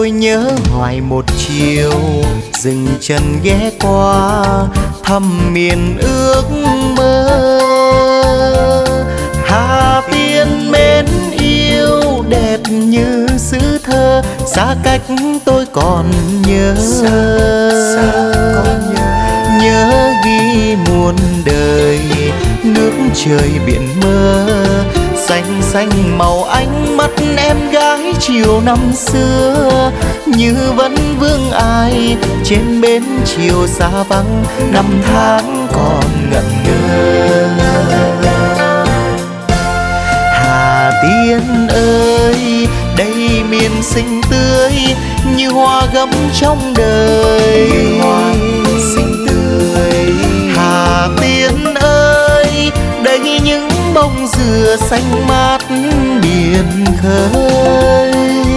tôi nhớ hoài một chiều dừng chân ghé qua thăm miền ước mơ. Hà Tiên mến yêu đẹp như xứ thơ, xa cách tôi còn nhớ. Nhớ ghi muôn đời nước trời biển mơ, xanh xanh màu ánh mắt em gái chiều năm xưa, như vẫn vương ai trên bến chiều xa vắng, năm tháng còn ngẩn ngơ. Hà Tiên ơi, đây miền xinh tươi như hoa gấm trong đời. Hà Tiên ơi, đây những bông dừa xanh mát biển khơi.